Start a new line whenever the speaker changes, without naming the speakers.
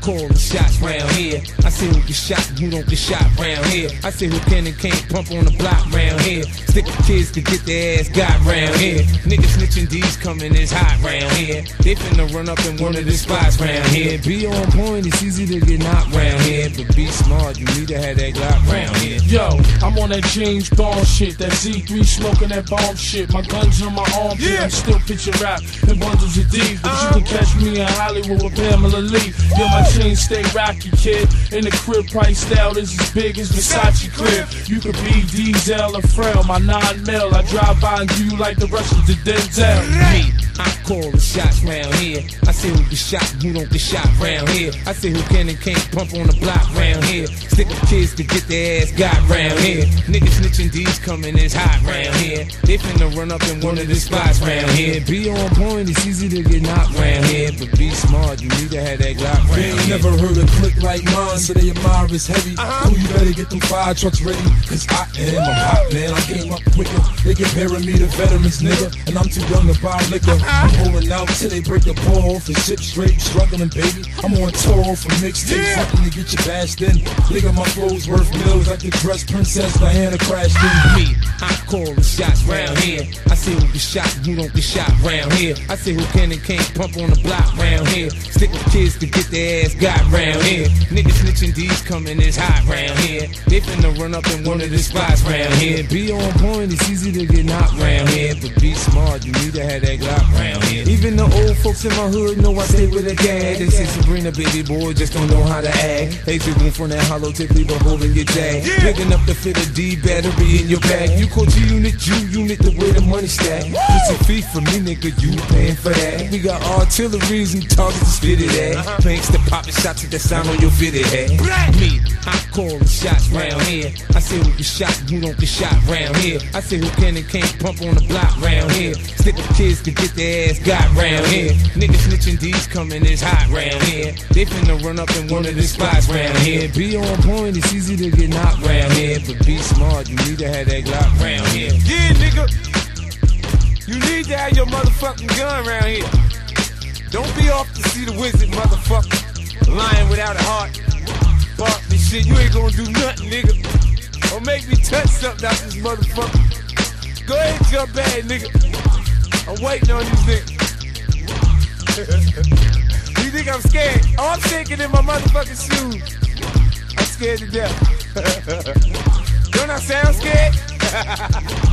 call the shots round here. I say who get shot and who don't get shot round here. I say who can and can't pump on the block round here. Stick with kids to get their ass got round here. Niggas snitching, D's coming is hot round here. They finna run up in one of the spots round here. Be on point, it's easy to get knocked round here. But be smart, you need to have that Glock round here.
Yo, I'm on that James Bond shit, that Z3 smoking that bomb shit. My guns on my arm, I'm still pitching rap in bundles of D. But you can catch me in Hollywood with Pamela Lee. Yo, my chain stay rocky, kid. In the crib, priced out is as big as Versace crib. You could be Diesel or Frail, my 9 mil. I drive by and do you like the Russians to Denzel.
Me, I call the shots round here. I say who get shot and who don't get shot round here. I say who can and can't pump on the block round here. Stick with kids to get their ass got round here. Niggas snitching, D's coming is hot round here. They finna run up in one of the spots round here. Be on point, it's easy to get knocked round here. But be smart, you need to have that Glock round here.
They never heard a click like mine, so they admire it's heavy. Oh, you better get them fire trucks ready, cause I'm hot, man. I came up quicker. They comparing me to veterans, nigga, and I'm too young to buy liquor. I'm holding out till they break the ball off and shit straight, struggling, baby. I'm on tour for mixtapes, something to get you bashed in. Nigga, my clothes worth millions like the dress Princess Diana crashed in.
Me, I call the shots round here. I say who get shot and who don't get shot round here. I say who can and can't pump on the block round here. Stick with kids to get their ass got round here. Niggas snitching, D's coming is hot round here. They finna run up in one of the spots round here. Be on point, it's easy to get knocked round here. But be smart, you need to have that Glock round here. Even the old folks in my hood know I stay with a gag. They say Sabrina, baby boy, just don't know how to act. Hate you from that hollow tip, leave a hole in your jag. Picking up the fit of D battery in your bag. You call G-Unit, G-Unit, the way the money stack. It's a fee for me, nigga, you paying for that. We got artilleries and targets to spit it at. Planks to poppin' shots at the sound on your fitted head. Me, I call the shots round here. I say who get shot and who don't get shot round here. I say who can and can't pump on the block round here. Stick with kids to get their ass got round here. Niggas snitching, D's coming is hot round here. They finna run up in one of the spots round here. Be on point, it's easy to get knocked round here. But be smart, you need to have that Glock round here. Yeah, nigga, you need to have your motherfucking gun round here. Don't be off to see the wizard, motherfucker. Lying without a heart. Bark this shit, you ain't gonna do nothing, nigga. Or make me touch something out this motherfucker. Go ahead and jump bad, nigga. I'm waiting on these niggas. You think I'm scared? Oh, I'm shaking in my motherfucking shoes. I'm scared to death. Don't I sound scared?